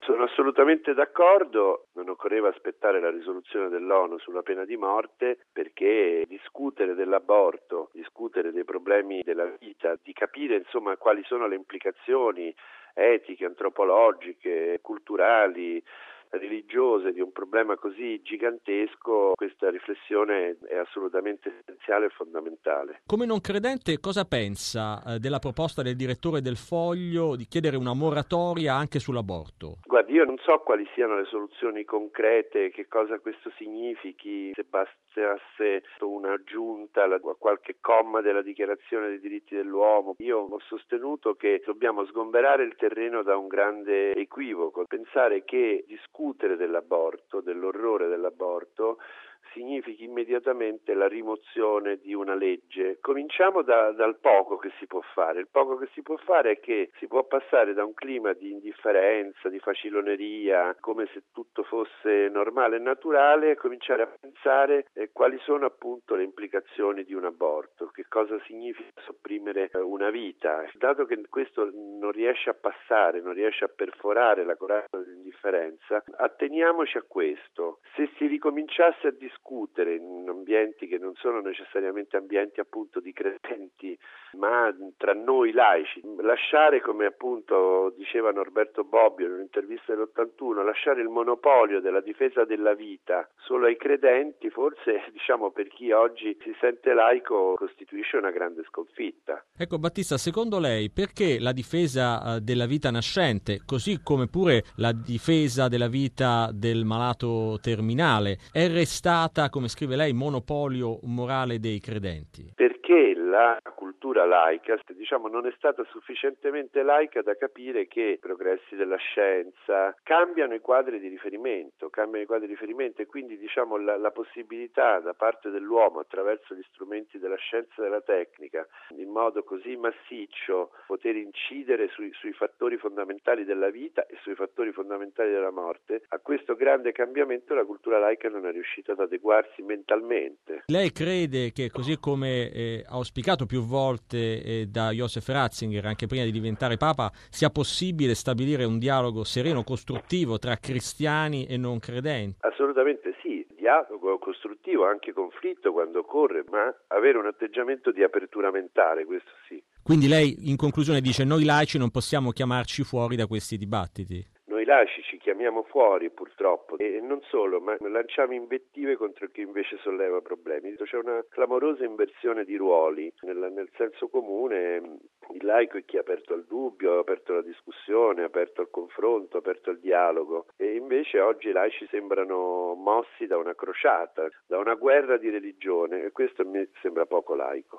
Sono assolutamente d'accordo, non occorreva aspettare la risoluzione dell'ONU sulla pena di morte, perché discutere dell'aborto, discutere dei problemi della vita, di capire insomma quali sono le implicazioni etiche, antropologiche, culturali, religiose di un problema così gigantesco, questa riflessione è assolutamente essenziale e fondamentale. Come non credente, cosa pensa della proposta del direttore del Foglio di chiedere una moratoria anche sull'aborto? Guardi, io non so quali siano le soluzioni concrete, che cosa questo significhi, se bastasse un'aggiunta a qualche comma della Dichiarazione dei diritti dell'uomo. Io ho sostenuto che dobbiamo sgomberare il terreno da un grande equivoco, pensare che discutere dell'aborto, dell'orrore dell'aborto, significhi immediatamente la rimozione di una legge. Cominciamo dal poco che si può fare. Il poco che si può fare è che si può passare da un clima di indifferenza, di faciloneria, come se tutto fosse normale e naturale, e cominciare a pensare quali sono appunto le implicazioni di un aborto, che cosa significa sopprimere una vita. Dato che questo non riesce a passare, non riesce a perforare la corazza dell'indifferenza, atteniamoci a questo. Se si ricominciasse a discutere in ambienti che non sono necessariamente ambienti appunto di credenti, ma tra noi laici, lasciare, come appunto diceva Norberto Bobbio in un'intervista dell'81, lasciare il monopolio della difesa della vita solo ai credenti, forse per chi oggi si sente laico costituisce una grande sconfitta. Ecco Battista, secondo lei perché la difesa della vita nascente, così come pure la difesa della vita del malato terminale, è restata, come scrive lei, monopolio morale dei credenti? Perché la cultura laica, non è stata sufficientemente laica da capire che i progressi della scienza cambiano i quadri di riferimento e quindi la possibilità da parte dell'uomo attraverso gli strumenti della scienza e della tecnica in modo così massiccio poter incidere sui fattori fondamentali della vita e sui fattori fondamentali della morte. A questo grande cambiamento la cultura laica non è riuscita ad adeguarsi mentalmente. Lei crede che, così come auspicato più volte da Joseph Ratzinger anche prima di diventare Papa, sia possibile stabilire un dialogo sereno, costruttivo tra cristiani e non credenti? Assolutamente sì, dialogo costruttivo, anche conflitto quando occorre, ma avere un atteggiamento di apertura mentale, questo sì. Quindi lei in conclusione dice: noi laici non possiamo chiamarci fuori da questi dibattiti. Noi laici ci chiamiamo fuori purtroppo e non solo, ma lanciamo invettive contro chi invece solleva problemi. C'è una clamorosa inversione di ruoli, nel senso comune il laico è chi è aperto al dubbio, aperto alla discussione, aperto al confronto, aperto al dialogo, e invece oggi i laici sembrano mossi da una crociata, da una guerra di religione, e questo mi sembra poco laico.